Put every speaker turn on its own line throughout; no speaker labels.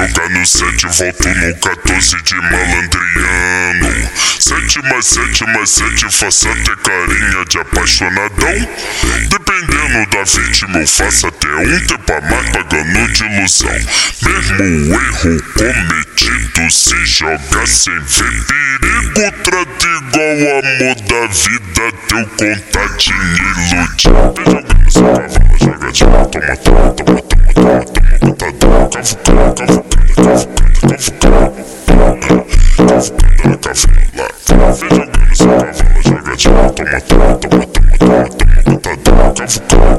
jogar no 7, volto no 14 de malandriano. 7 mais 7 mais 7, faço até carinha de apaixonadão. Dependendo da vítima eu faço até um tempo a mais pagando de ilusão. Mesmo o erro cometido, se joga sem ver perigo. Trata igual amor da vida, teu contatinho ilude. Vem jogando seu cavalo, joga de toma, toma, toma, toma, toma, toma, botadão, cavucando, cavucando, cavucando na cavela. Vem jogando seu cavalo, joga de toma, toma, toma, toma, toma, botadão, cavucando,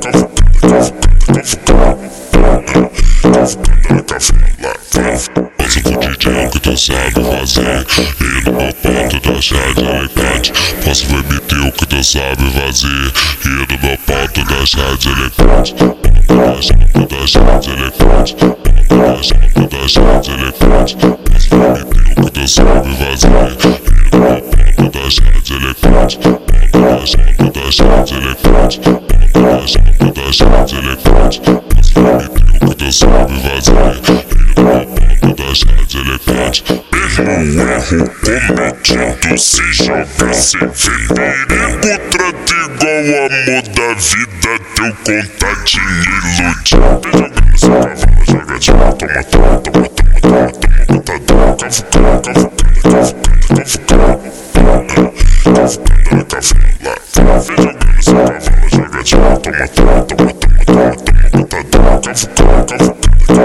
cavucando na cavela. Passa pro DJ que tu sabe fazer, e no meu ponto da chave elegante. Posso permitir o que tu sabe fazer, e no meu ponto da chave elegante. Ponto da chave elegante, ponto da chave elegante. Posso permitir o que tu sabe fazer, e no meu ponto da chave elegante. Ponto da chave elegante, ponto da chave elegante. Posso permitir o que tu sabe fazer, e no meu ponto da chave elegante. Mesmo o erro cometido, se joga sem ver perigo. Trata igual amor da vida, teu contatinho ilude. Vem jogando seu cavalo, joga de toma, toma, toma, toma, toma, botadão, cavucando, cavucando, cavucando na cavela. Vem jogando seu cavalo, joga de toma, toma, toma, toma, toma, botadão, cavucando,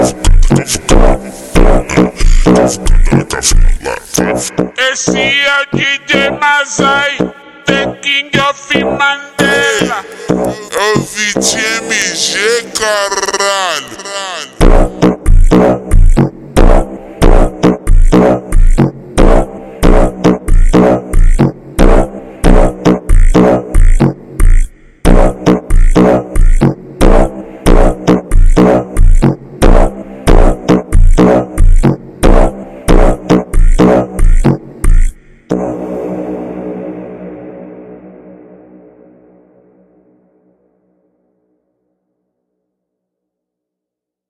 esse é o DJ Mazai, The King of Mandela.
É o VTMG, caralho.